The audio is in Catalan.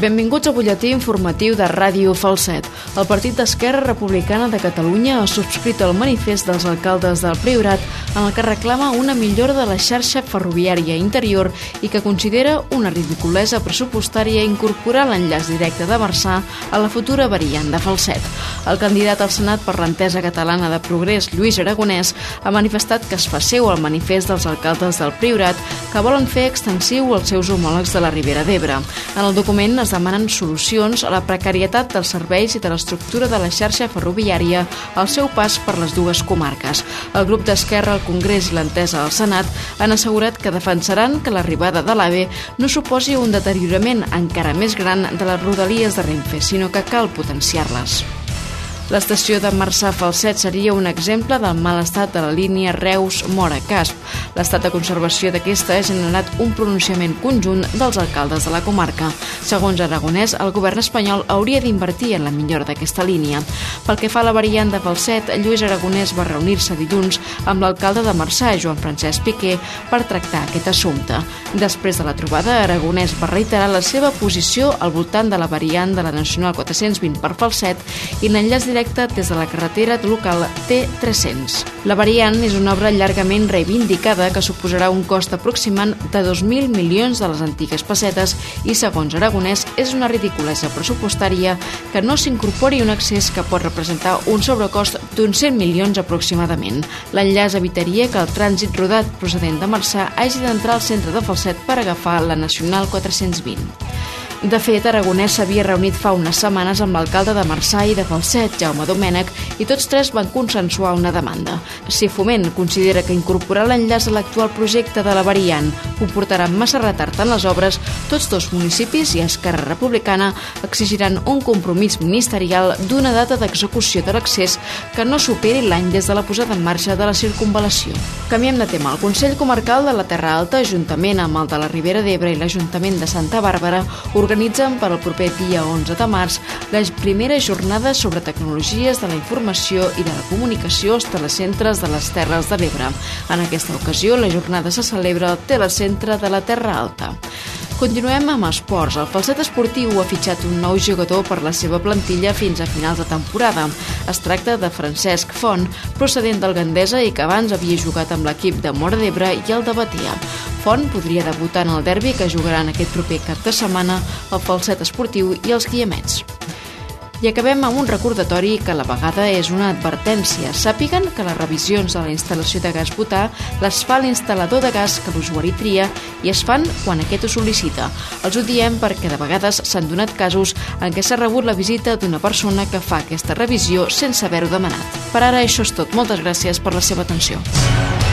Benvinguts al butlletí informatiu de Ràdio Falset. El Partit d'Esquerra Republicana de Catalunya ha subscrit el manifest dels alcaldes del Priorat en el que reclama una millora de la xarxa ferroviària interior i que considera una ridiculesa pressupostària incorporar l'enllaç directe de Marçà a la futura variant de Falset. El candidat al Senat per l'Entesa Catalana de Progrés, Lluís Aragonès, ha manifestat que es fa seu el manifest dels alcaldes del Priorat que volen fer extensiu als seus homòlegs de la Ribera d'Ebre. En el document es demanen solucions a la precarietat dels serveis i de l'estructura de la xarxa ferroviària al seu pas per les dues comarques. El grup d'Esquerra al Congrés i l'Entesa al Senat han assegurat que defensaran que l'arribada de l'AVE no suposi un deteriorament encara més gran de les rodalies de Renfe, sinó que cal potenciar-les. L'estació de Marçà-Falset seria un exemple del mal estat de la línia Reus-Móra-Casp. L'estat de conservació d'aquesta ha generat un pronunciament conjunt dels alcaldes de la comarca. Segons Aragonès, el govern espanyol hauria d'invertir en la millora d'aquesta línia. Pel que fa a la variant de Falset, Lluís Aragonès va reunir-se dilluns amb l'alcalde de Marçà, Joan Francesc Piqué, per tractar aquest assumpte. Després de la trobada, Aragonès va reiterar la seva posició al voltant de la variant de la Nacional 420 per Falset i l'enllaç directe des de la carretera local T300. La variant és una obra llargament reivindicada que suposarà un cost aproximant de 2.000 milions de les antigues pessetes i, segons Aragonès, és una ridiculesa pressupostària que no s'incorpori un accés que pot representar un sobrecost d'uns 100 milions aproximadament. L'enllaç evitaria que el trànsit rodat procedent de Marçà hagi d'entrar al centre de Falset per agafar la Nacional 420. De fet, Aragonès s'havia reunit fa unes setmanes amb l'alcalde de Marçà i de Falset, Jaume Domènech, i tots tres van consensuar una demanda. Si Foment considera que incorporar l'enllaç a l'actual projecte de la variant comportarà massa retard en les obres, tots dos municipis i Esquerra Republicana exigiran un compromís ministerial d'una data d'execució de l'accés que no superi l'any des de la posada en marxa de la circunvalació. Canviem de tema. El Consell Comarcal de la Terra Alta, juntament amb el de la Ribera d'Ebre i l'Ajuntament de Santa Bàrbara, organitzen per al proper dia 11 de març les primeres jornades sobre tecnologies de la informació i de la comunicació als telecentres de les Terres de l'Ebre. En aquesta ocasió, la jornada se celebra al Telecentre de la Terra Alta. Continuem amb esports. El Falset Esportiu ha fitxat un nou jugador per la seva plantilla fins a finals de temporada. Es tracta de Francesc Font, procedent del Gandesa i que abans havia jugat amb l'equip de Móra d'Ebre i el de Batea. Font podria debutar en el derbi que jugaran aquest proper cap de setmana el Falset Esportiu i els Guiamets. I acabem amb un recordatori que a la vegada és una advertència. Sàpiguen que les revisions de la instal·lació de gas butà les fa l'instal·lador de gas que l'usuari tria i es fan quan aquest ho sol·licita. Els ho diem perquè de vegades s'han donat casos en què s'ha rebut la visita d'una persona que fa aquesta revisió sense haver-ho demanat. Per ara això és tot. Moltes gràcies per la seva atenció.